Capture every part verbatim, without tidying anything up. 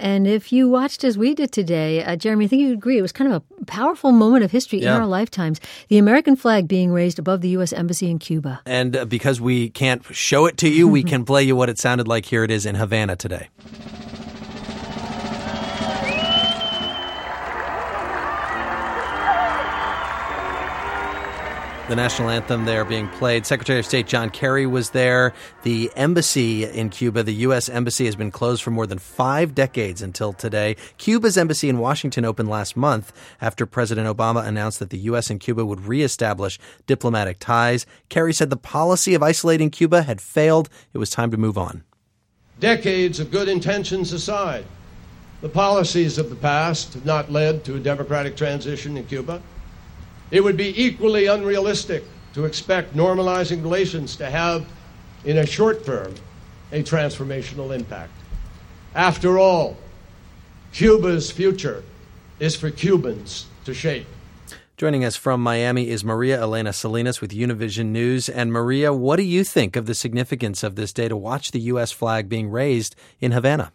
And if you watched as we did today, uh, Jeremy, I think you'd agree, it was kind of a powerful moment of history yeah. in our lifetimes. The American flag being raised above the U S Embassy in Cuba. And uh, because we can't show it to you, we can play you what it sounded like. Here it is in Havana today. The national anthem there being played. Secretary of State John Kerry was there. The embassy in Cuba, the U S Embassy, has been closed for more than five decades until today. Cuba's embassy in Washington opened last month after President Obama announced that the U S and Cuba would reestablish diplomatic ties. Kerry said the policy of isolating Cuba had failed. It was time to move on. Decades of good intentions aside, the policies of the past have not led to a democratic transition in Cuba. It would be equally unrealistic to expect normalizing relations to have, in a short term, a transformational impact. After all, Cuba's future is for Cubans to shape. Joining us from Miami is Maria Elena Salinas with Univision News. And Maria, what do you think of the significance of this day to watch the U S flag being raised in Havana?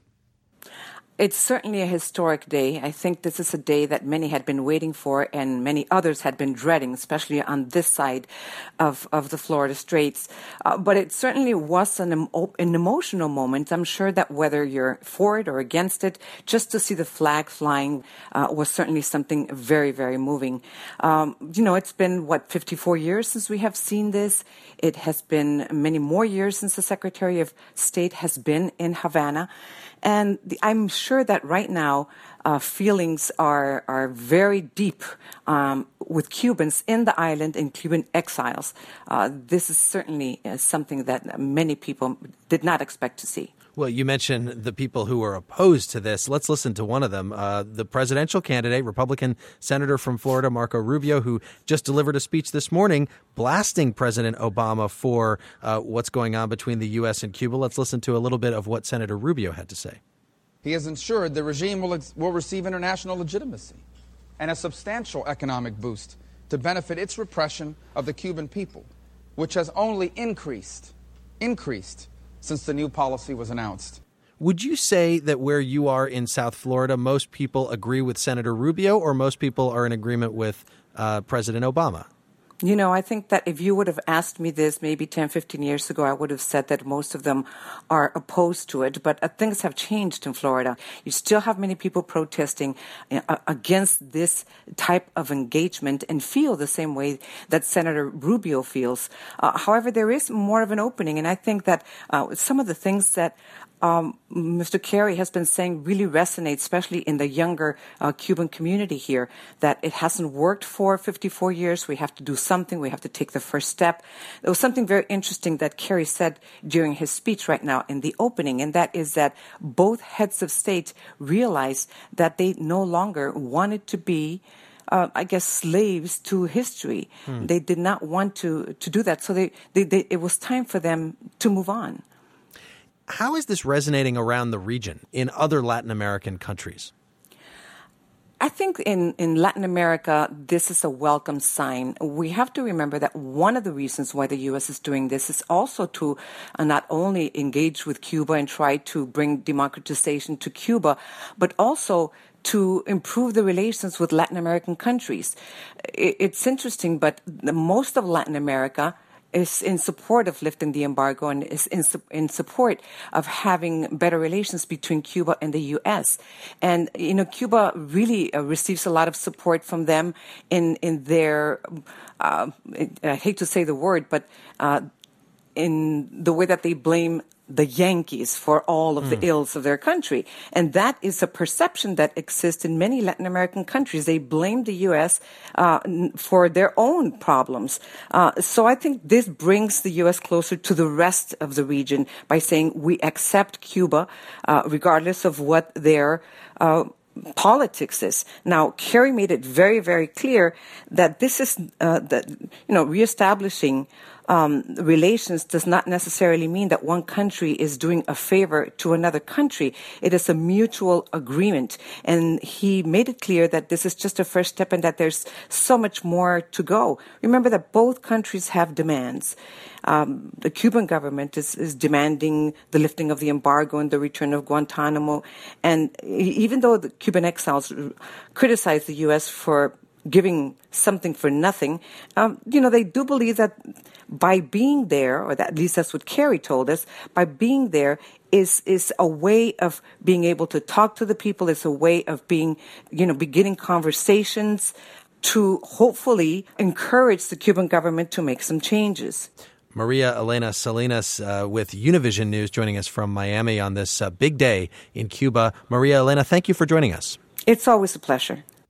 It's certainly a historic day. I think this is a day that many had been waiting for and many others had been dreading, especially on this side of, of the Florida Straits. Uh, but it certainly was an, an emotional moment. I'm sure that whether you're for it or against it, just to see the flag flying uh, was certainly something very, very moving. Um, you know, it's been, what, fifty-four years since we have seen this. It has been many more years since the Secretary of State has been in Havana. And the, I'm sure that right now uh, feelings are are very deep um, with Cubans in the island and Cuban exiles. Uh, this is certainly uh, something that many people did not expect to see. Well, you mentioned the people who are opposed to this. Let's listen to one of them, uh, the presidential candidate, Republican Senator from Florida, Marco Rubio, who just delivered a speech this morning blasting President Obama for uh, what's going on between the U S and Cuba. Let's listen to a little bit of what Senator Rubio had to say. He has ensured the regime will, ex- will receive international legitimacy and a substantial economic boost to benefit its repression of the Cuban people, which has only increased, increased since the new policy was announced. Would you say that where you are in South Florida, most people agree with Senator Rubio or most people are in agreement with uh, President Obama? You know, I think that if you would have asked me this maybe ten, fifteen years ago, I would have said that most of them are opposed to it. But uh, things have changed in Florida. You still have many people protesting uh, against this type of engagement and feel the same way that Senator Rubio feels. Uh, however, there is more of an opening. And I think that uh, some of the things that Um, Mister Kerry has been saying really resonates, especially in the younger uh, Cuban community here, that it hasn't worked for fifty-four years. We have to do something. We have to take the first step. There was something very interesting that Kerry said during his speech right now in the opening, and that is that both heads of state realized that they no longer wanted to be Uh, I guess, slaves to history. Hmm. They did not want to, to do that. So they, they, they, it was time for them to move on. How is this resonating around the region in other Latin American countries? I think in, in Latin America, this is a welcome sign. We have to remember that one of the reasons why the U S is doing this is also to uh, not only engage with Cuba and try to bring democratization to Cuba, but also to improve the relations with Latin American countries. It's interesting, but most of Latin America is in support of lifting the embargo and is in, in support of having better relations between Cuba and the U S. And, you know, Cuba really uh, receives a lot of support from them in, in their, uh, I hate to say the word, but uh, in the way that they blame the Yankees for all of mm. the ills of their country. And that is a perception that exists in many Latin American countries. They blame the U S uh, for their own problems. Uh, so I think this brings the U S closer to the rest of the region by saying we accept Cuba uh, regardless of what their uh, politics is. Now, Kerry made it very, very clear that this is uh, that you know reestablishing um, relations does not necessarily mean that one country is doing a favor to another country. It is a mutual agreement. And he made it clear that this is just a first step and that there's so much more to go. Remember that both countries have demands. Um, the Cuban government is, is demanding the lifting of the embargo and the return of Guantanamo. And even though the Cuban exiles criticize the U S for giving something for nothing, um, you know, they do believe that by being there, or that, at least that's what Kerry told us, by being there is is a way of being able to talk to the people. It's a way of being, you know, beginning conversations to hopefully encourage the Cuban government to make some changes. Maria Elena Salinas uh, with Univision News joining us from Miami on this uh, big day in Cuba. Maria Elena, thank you for joining us. It's always a pleasure.